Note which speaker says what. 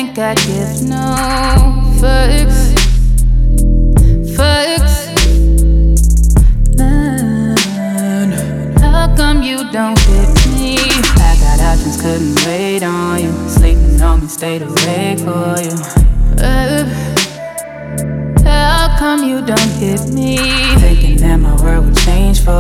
Speaker 1: think I'd give no fucks. How come you don't hit me? I got options, couldn't wait on you. Sleeping on me, stayed awake for you. How come you don't hit me? Thinking that my world would change for